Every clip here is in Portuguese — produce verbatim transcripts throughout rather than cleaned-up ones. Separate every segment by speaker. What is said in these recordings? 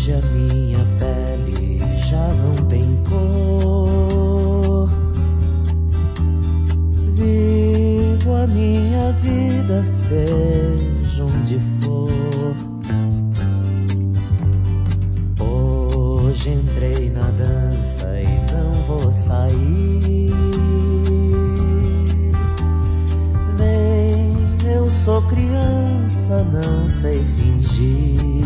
Speaker 1: Hoje a minha pele já não tem cor. Vivo a minha vida, seja onde for. Hoje entrei na dança e não vou sair. Vem, eu sou criança, não sei fingir.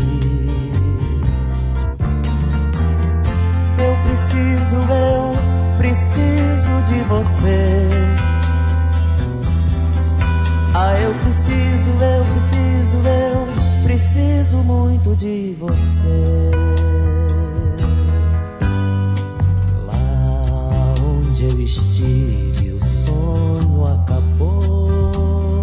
Speaker 1: Eu preciso, eu preciso de você. Ah, eu preciso, eu preciso, eu preciso muito de você. Lá onde eu estive, o sonho acabou.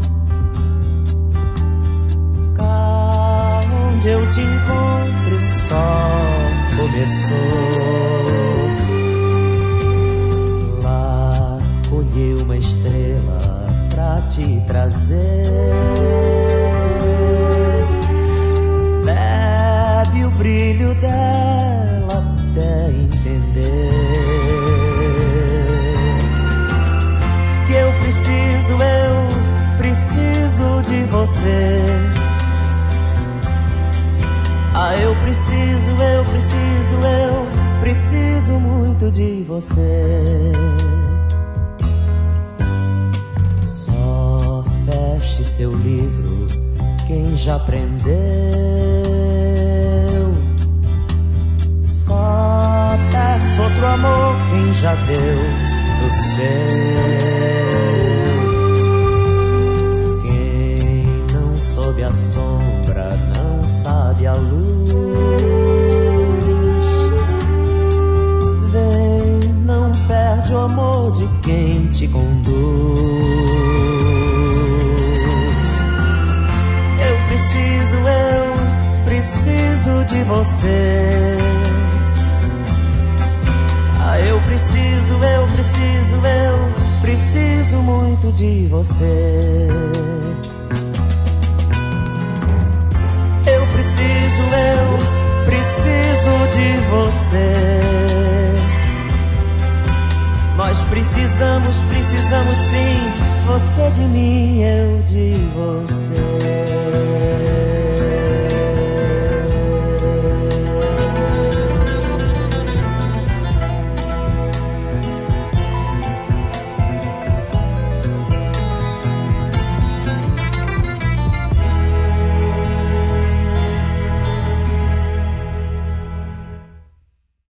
Speaker 1: Cá onde eu te encontro, só começou. Lá colhi uma estrela pra te trazer. Bebe o brilho dela até entender que eu preciso, eu preciso de você. Ah, eu preciso, eu preciso, eu preciso muito de você. Só feche seu livro quem já aprendeu. Só peço outro amor quem já deu do seu. Quem não soube a sombra não sabe a luz. Vem, não perde o amor de quem te conduz. Eu preciso, eu preciso de você. Ah, eu preciso, eu preciso, eu preciso muito de você. Eu preciso, eu preciso de você. Nós precisamos, precisamos sim. Você de mim, eu de você.